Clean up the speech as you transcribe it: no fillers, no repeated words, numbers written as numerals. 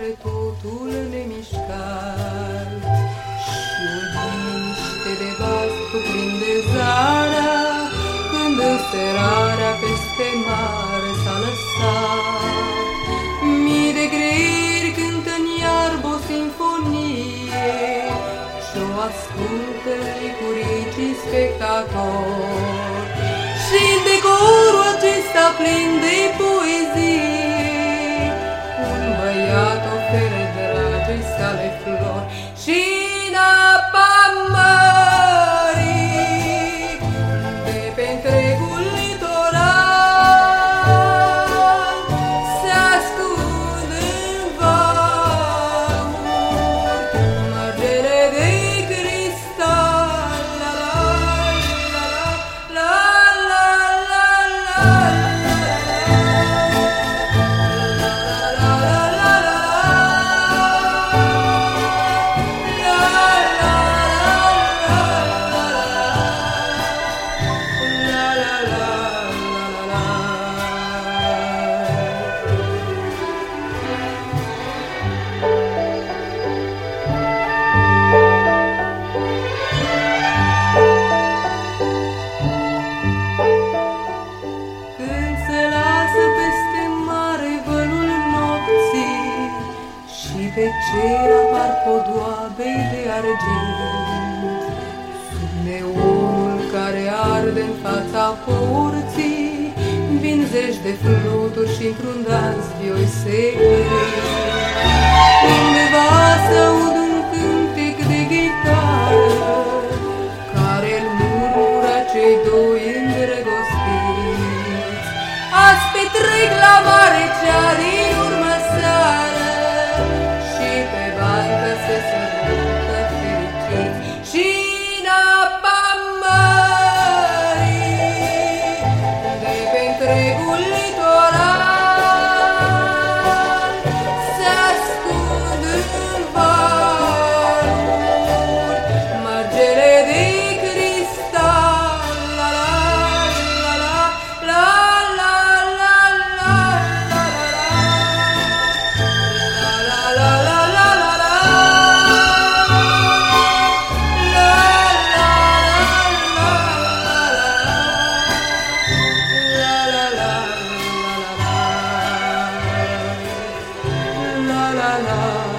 pare totul nemișcat. Și o liniște de vas cuprinde zarea, când înserarea peste mare s-a lăsat. Mii de greieri cântă în iarbă o sinfonie și-o ascultă licuricii spectatori. Și în decorul acesta plin de poezie, un băiat oferă dragii sale flori. Și în apa mării, de pe întregul litoral, se ascund în valuri margele de cristal. La la la la la Când se lasă peste mare vălul nopții și pe cer apar podoabe de argint, sub neonul care arde în fața porții, vin zeci de fluturi și într-un dans vioi se cântă. Undeva s-aud un cântec de ghitară, care-l murmură cei doi îndrăgostiți. Azi petrec la mare cea din urmă seară și pe bancă se sărută fericiți. Și în apa mării, de pe întregul litoral, se ascund în valuri margele de cristal. La la la la la la la la la la la la la. La la la